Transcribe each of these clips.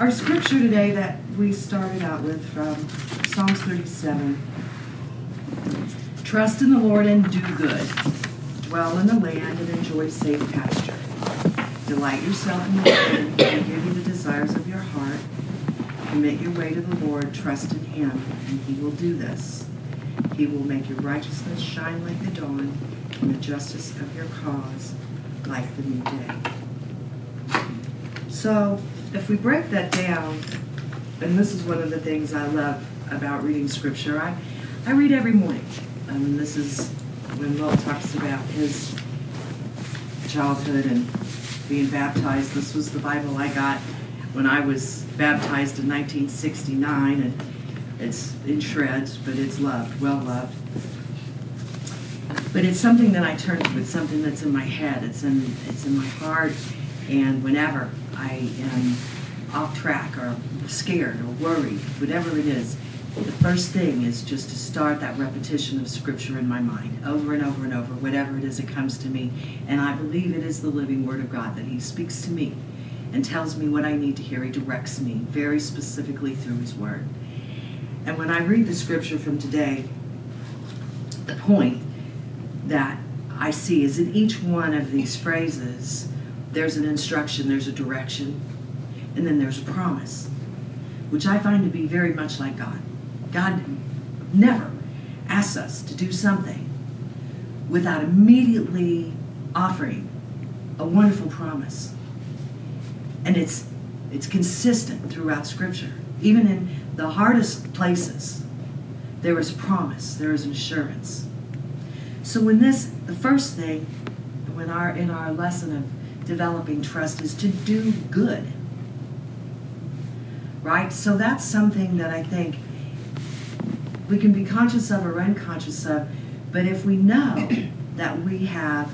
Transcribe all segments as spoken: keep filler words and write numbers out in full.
Our scripture today that we started out with from Psalms thirty-seven. Trust in the Lord and do good. Dwell in the land and enjoy safe pasture. Delight yourself in the Lord, and He will give you the desires of your heart. Commit your way to the Lord. Trust in Him, and He will do this. He will make your righteousness shine like the dawn, and the justice of your cause like the new day. So, if we break that down, and this is one of the things I love about reading Scripture, I, I read every morning. And this is when Will talks about his childhood and being baptized. This was the Bible I got when I was baptized in nineteen sixty-nine, and it's in shreds, but it's loved, well loved. But it's something that I turn to. It's something that's in my head. It's in it's in my heart. And whenever I am off track or scared or worried, whatever it is, the first thing is just to start that repetition of Scripture in my mind, over and over and over, whatever it is that comes to me. And I believe it is the living Word of God, that He speaks to me and tells me what I need to hear. He directs me very specifically through His Word. And when I read the Scripture from today, the point that I see is in each one of these phrases, there's an instruction, there's a direction, and then there's a promise, which I find to be very much like God. God never asks us to do something without immediately offering a wonderful promise. And it's it's consistent throughout Scripture. Even in the hardest places, there is a promise, there is an assurance. So when this, the first thing, when our in our lesson of developing trust is to do good. Right? So that's something that I think we can be conscious of or unconscious of, but if we know that we have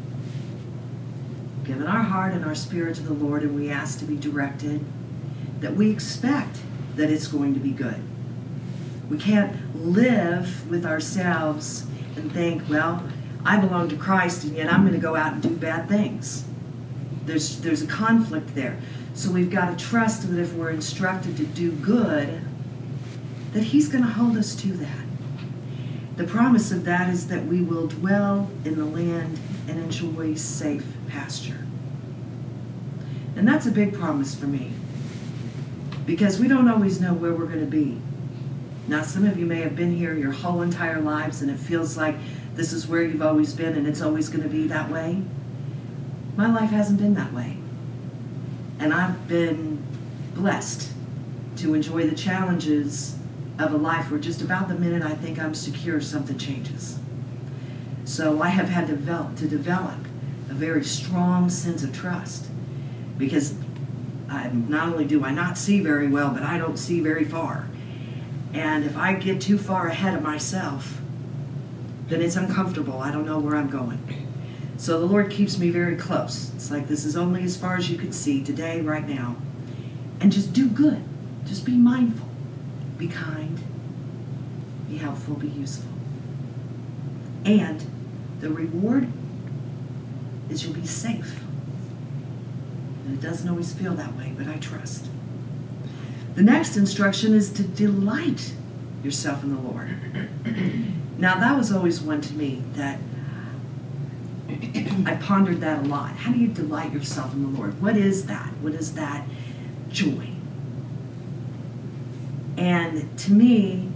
given our heart and our spirit to the Lord and we ask to be directed, that we expect that it's going to be good. We can't live with ourselves and think, well, I belong to Christ and yet I'm going to go out and do bad things. There's, there's a conflict there. So we've got to trust that if we're instructed to do good, that He's going to hold us to that. The promise of that is that we will dwell in the land and enjoy safe pasture. And that's a big promise for me, because we don't always know where we're going to be. Now, some of you may have been here your whole entire lives and it feels like this is where you've always been and it's always going to be that way. My life hasn't been that way. And I've been blessed to enjoy the challenges of a life where just about the minute I think I'm secure, something changes. So I have had to develop, to develop a very strong sense of trust, because I, not only do I not see very well, but I don't see very far. And if I get too far ahead of myself, then it's uncomfortable. I don't know where I'm going. So the Lord keeps me very close. It's like this is only as far as you can see today, right now. And just do good. Just be mindful. Be kind. Be helpful. Be useful. And the reward is you'll be safe. And it doesn't always feel that way, but I trust. The next instruction is to delight yourself in the Lord. Now, that was always one to me that I pondered that a lot. How do you delight yourself in the Lord? What is that? What is that joy? And to me,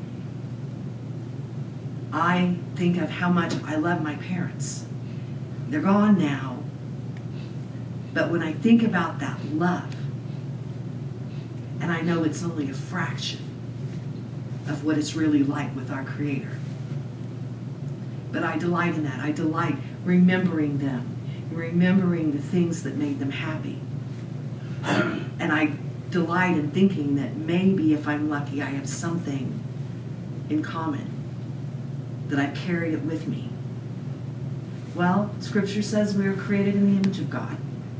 I think of how much I love my parents. They're gone now. But when I think about that love, and I know it's only a fraction of what it's really like with our Creator, but I delight in that. I delight remembering them, remembering the things that made them happy. And I delight in thinking that maybe if I'm lucky, I have something in common, that I've carried it with me. Well, Scripture says we are created in the image of God.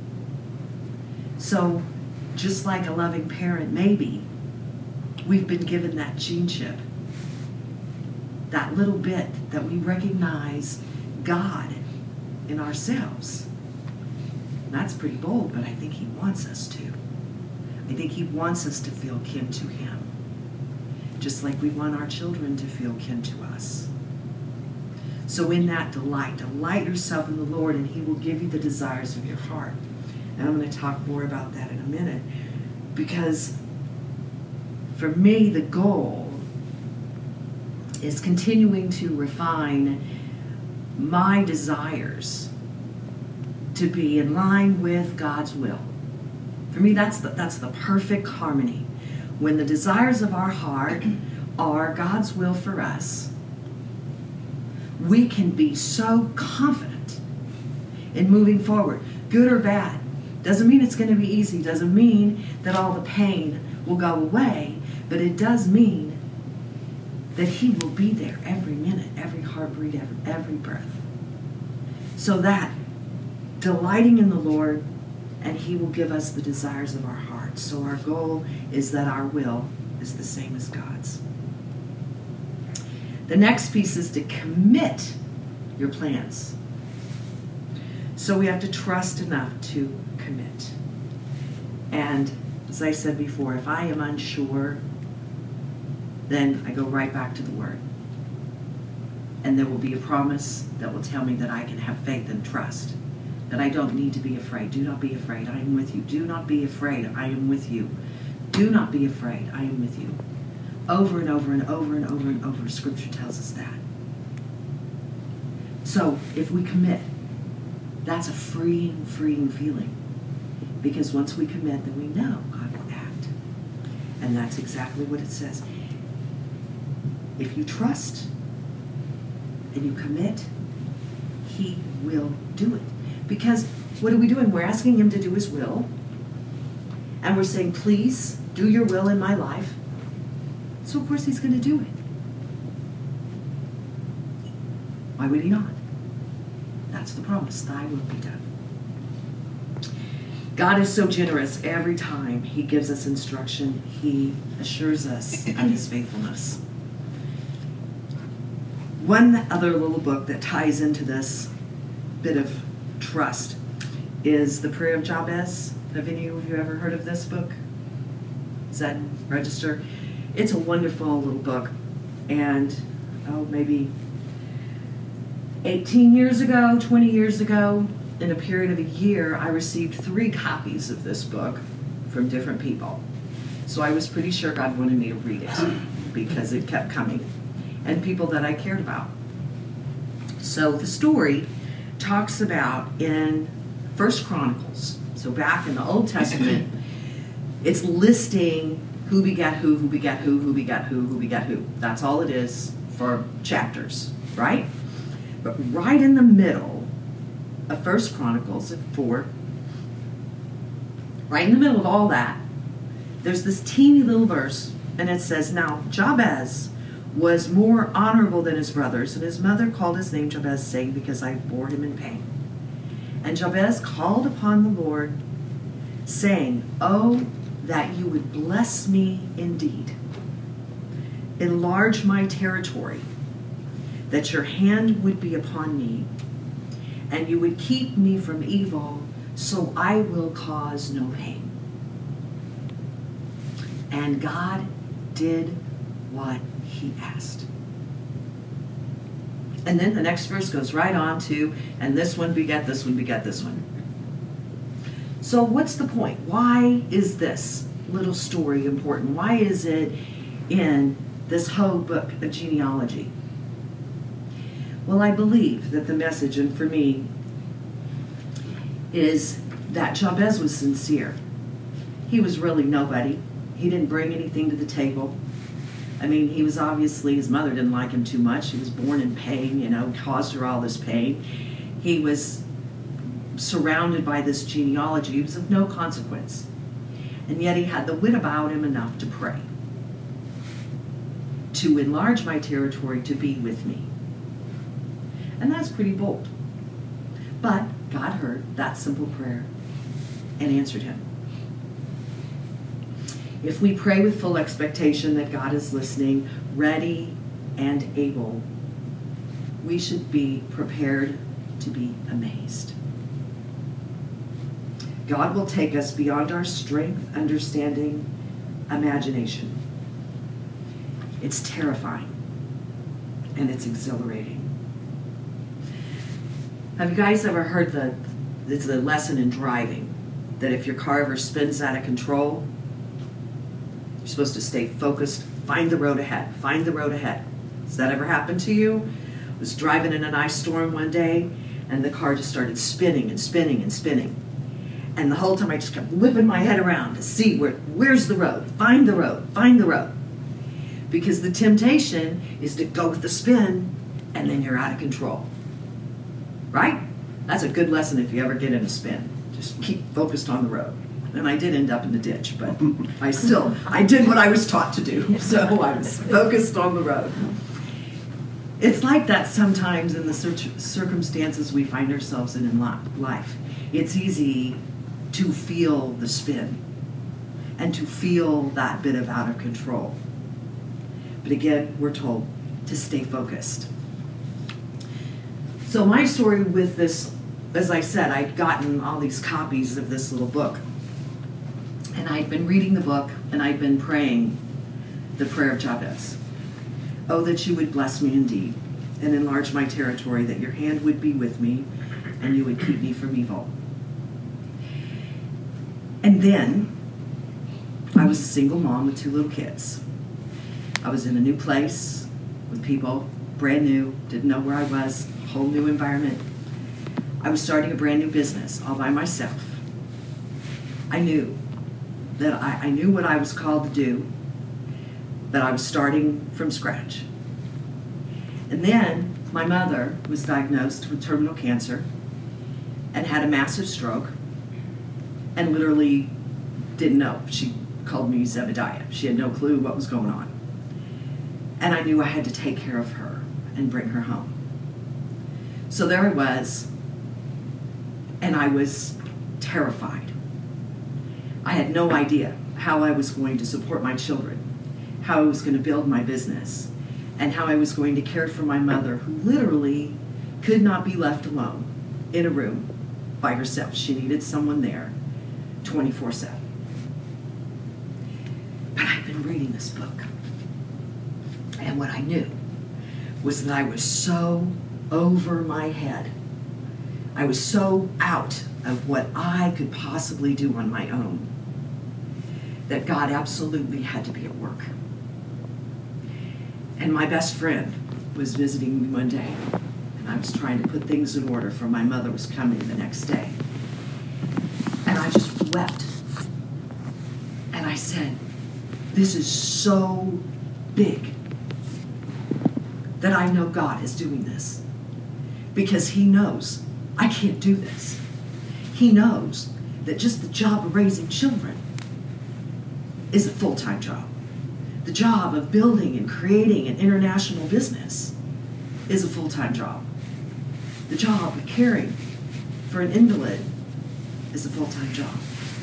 So, just like a loving parent, maybe we've been given that geneship, that little bit that we recognize God in ourselves. That's pretty bold, but I think He wants us to. I think he wants us to feel kin to him, just like we want our children to feel kin to us. So in that delight, delight yourself in the Lord, and he will give you the desires of your heart. And I'm going to talk more about that in a minute, because for me, the goal is continuing to refine my desires to be in line with God's will. For me, that's the, that's the perfect harmony. When the desires of our heart are God's will for us, we can be so confident in moving forward, good or bad. Doesn't mean it's going to be easy. Doesn't mean that all the pain will go away, but it does mean that he will be there every minute, every heartbeat, every, every breath. So that delighting in the Lord, and he will give us the desires of our hearts. So our goal is that our will is the same as God's. The next piece is to commit your plans. So we have to trust enough to commit. And as I said before, if I am unsure, then I go right back to the Word. And there will be a promise that will tell me that I can have faith and trust, that I don't need to be afraid. Do not be afraid. I am with you. Do not be afraid. I am with you. Do not be afraid. I am with you. Over and over and over and over and over, Scripture tells us that. So if we commit, that's a freeing, freeing feeling. Because once we commit, then we know God will act. And that's exactly what it says. If you trust and you commit, he will do it. Because what are we doing? We're asking him to do his will. And we're saying, please do your will in my life. So of course he's going to do it. Why would he not? That's the promise. Thy will be done. God is so generous. Every time he gives us instruction, he assures us of his faithfulness. One other little book that ties into this bit of trust is The Prayer of Jabez. Have any of you ever heard of this book? Is that register? It's a wonderful little book. And, oh, maybe eighteen years ago, twenty years ago, in a period of a year, I received three copies of this book from different people. So I was pretty sure God wanted me to read it because it kept coming. And people that I cared about. So the story talks about in First Chronicles, so back in the Old Testament, it's listing who begat who, who begat who, who begat who, who begat who. That's all it is for chapters, right? But right in the middle of First Chronicles at four, right in the middle of all that, there's this teeny little verse, and it says, now Jabez was more honorable than his brothers, and his mother called his name Jabez, saying, because I bore him in pain. And Jabez called upon the Lord, saying, oh, that you would bless me indeed. Enlarge my territory, that your hand would be upon me, and you would keep me from evil, so I will cause no pain. And God did what he asked. And then the next verse goes right on to, and this one begat this one begat this one. So what's the point? Why is this little story important? Why is it in this whole book of genealogy? Well, I believe that the message, and for me, is that Jabez was sincere. He was really nobody. He didn't bring anything to the table. I mean, he was obviously, his mother didn't like him too much. He was born in pain, you know, caused her all this pain. He was surrounded by this genealogy. He was of no consequence. And yet he had the wit about him enough to pray. To enlarge my territory, to be with me. And that's pretty bold. But God heard that simple prayer and answered him. If we pray with full expectation that God is listening, ready and able, we should be prepared to be amazed. God will take us beyond our strength, understanding, imagination. It's terrifying, and it's exhilarating. Have you guys ever heard the, it's a lesson in driving, that if your car ever spins out of control, you're supposed to stay focused, find the road ahead, find the road ahead. Has that ever happened to you? I was driving in an ice storm one day, and the car just started spinning and spinning and spinning. And the whole time I just kept whipping my head around to see where, where's the road, find the road, find the road. Because the temptation is to go with the spin, and then you're out of control. Right? That's a good lesson if you ever get in a spin. Just keep focused on the road. And I did end up in the ditch, but I still, I did what I was taught to do. So I was focused on the road. It's like that sometimes in the circumstances we find ourselves in in life. It's easy to feel the spin and to feel that bit of out of control. But again, we're told to stay focused. So my story with this, as I said, I'd gotten all these copies of this little book. And I'd been reading the book, and I'd been praying the prayer of Jabez. Oh, that you would bless me indeed, and enlarge my territory, that your hand would be with me, and you would keep me from evil. And then, I was a single mom with two little kids. I was in a new place with people, brand new, didn't know where I was, whole new environment. I was starting a brand new business all by myself. I knew that I, I knew what I was called to do, that I was starting from scratch. And then my mother was diagnosed with terminal cancer and had a massive stroke and literally didn't know. She called me Zebediah. She had no clue what was going on. And I knew I had to take care of her and bring her home. So there I was, and I was terrified. I had no idea how I was going to support my children, how I was going to build my business, and how I was going to care for my mother, who literally could not be left alone in a room by herself. She needed someone there twenty-four seven. But I'd been reading this book, and what I knew was that I was so over my head. I was so out of what I could possibly do on my own that God absolutely had to be at work. And my best friend was visiting me one day, and I was trying to put things in order for my mother was coming the next day. And I just wept. And I said, this is so big that I know God is doing this, because he knows I can't do this. He knows that just the job of raising children is a full-time job. The job of building and creating an international business is a full-time job. The job of caring for an invalid is a full-time job.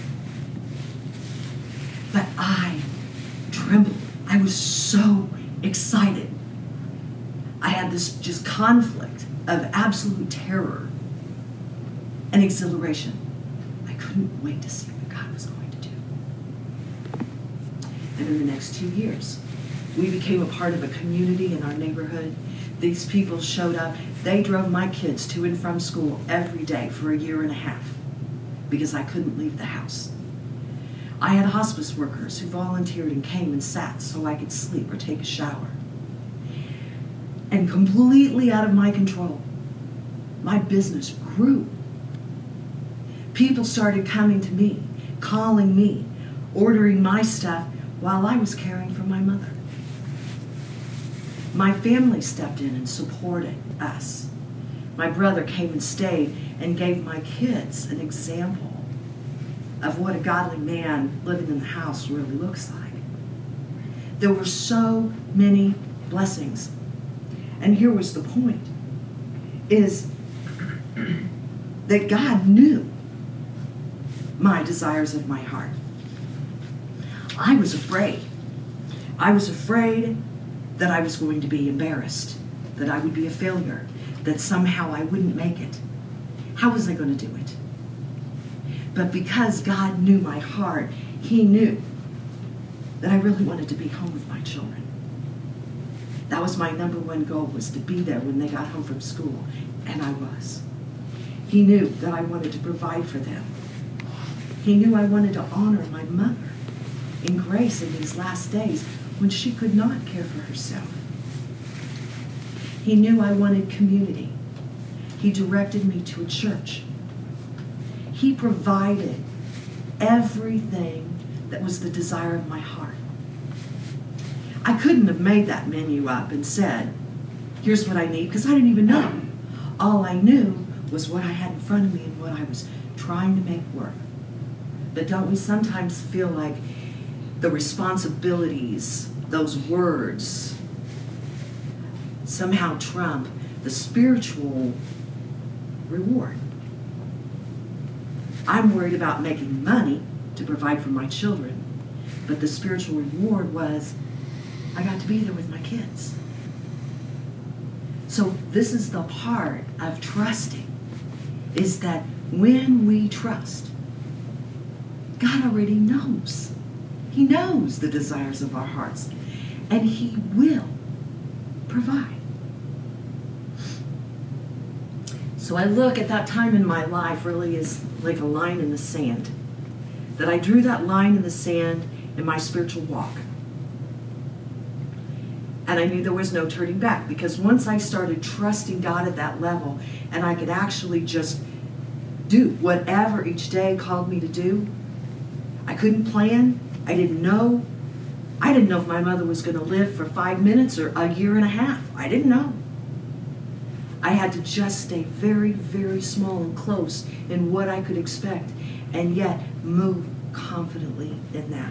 But I trembled. I was so excited. I had this just conflict of absolute terror and exhilaration. I couldn't wait to see what God was going to do. And in the next two years, we became a part of a community in our neighborhood. These people showed up. They drove my kids to and from school every day for a year and a half because I couldn't leave the house. I had hospice workers who volunteered and came and sat so I could sleep or take a shower. And completely out of my control, my business grew. People started coming to me, calling me, ordering my stuff while I was caring for my mother. My family stepped in and supported us. My brother came and stayed and gave my kids an example of what a godly man living in the house really looks like. There were so many blessings. And here was the point, is that God knew my desires of my heart. I was afraid. I was afraid that I was going to be embarrassed, that I would be a failure, that somehow I wouldn't make it. How was I going to do it? But because God knew my heart, he knew that I really wanted to be home with my children. That was my number one goal, was to be there when they got home from school. And I was. He knew that I wanted to provide for them. He knew I wanted to honor my mother in grace in these last days when she could not care for herself. He knew I wanted community. He directed me to a church. He provided everything that was the desire of my heart. I couldn't have made that menu up and said, here's what I need, because I didn't even know. All I knew was what I had in front of me and what I was trying to make work. But don't we sometimes feel like the responsibilities, those words, somehow trump the spiritual reward? I'm worried about making money to provide for my children, but the spiritual reward was I got to be there with my kids. So this is the part of trusting, is that when we trust, God already knows. He knows the desires of our hearts, and he will provide. So I look at that time in my life really as like a line in the sand, that I drew that line in the sand in my spiritual walk. And I knew there was no turning back, because once I started trusting God at that level, and I could actually just do whatever each day called me to do, I couldn't plan. I didn't know. I didn't know if my mother was going to live for five minutes or a year and a half. I didn't know. I had to just stay very, very small and close in what I could expect, and yet move confidently in that.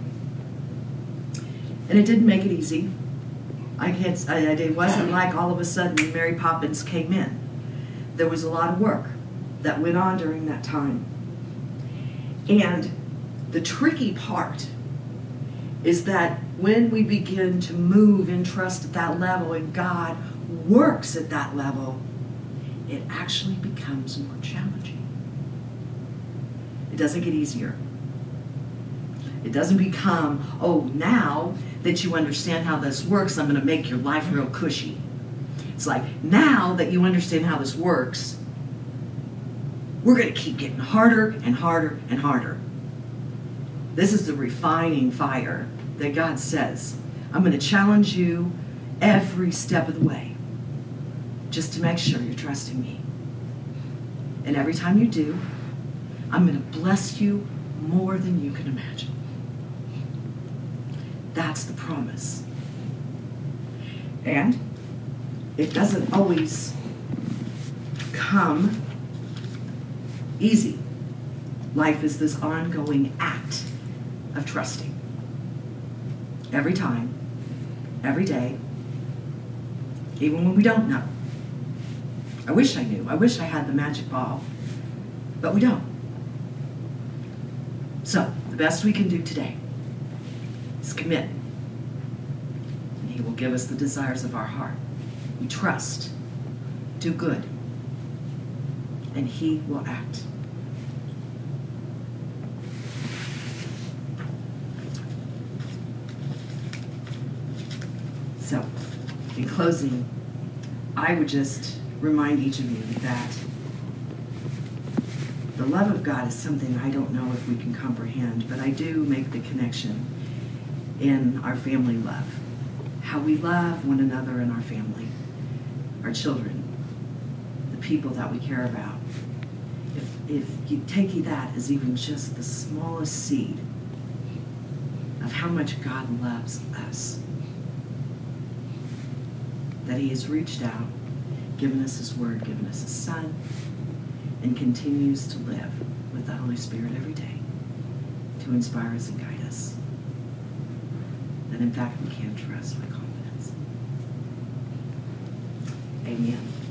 And it didn't make it easy. I can't, I, it wasn't like all of a sudden Mary Poppins came in. There was a lot of work that went on during that time. And the tricky part is that when we begin to move in trust at that level and God works at that level, it actually becomes more challenging. It doesn't get easier. It doesn't become, oh, now that you understand how this works, I'm going to make your life real cushy. It's like, now that you understand how this works, we're going to keep getting harder and harder and harder. This is the refining fire that God says, I'm going to challenge you every step of the way, just to make sure you're trusting me. And every time you do, I'm going to bless you more than you can imagine. That's the promise. And it doesn't always come easy. Life is this ongoing act of trusting. Every time, every day, even when we don't know. I wish I knew. I wish I had the magic ball, but we don't. So, the best we can do today is commit. And he will give us the desires of our heart. We trust, do good, and he will act. So, in closing, I would just remind each of you that the love of God is something I don't know if we can comprehend, but I do make the connection in our family love. How we love one another in our family, our children, the people that we care about. If, if you take that as even just the smallest seed of how much God loves us, that he has reached out, given us his word, given us his son, and continues to live with the Holy Spirit every day to inspire us and guide us. That in fact we can trust with confidence. Amen.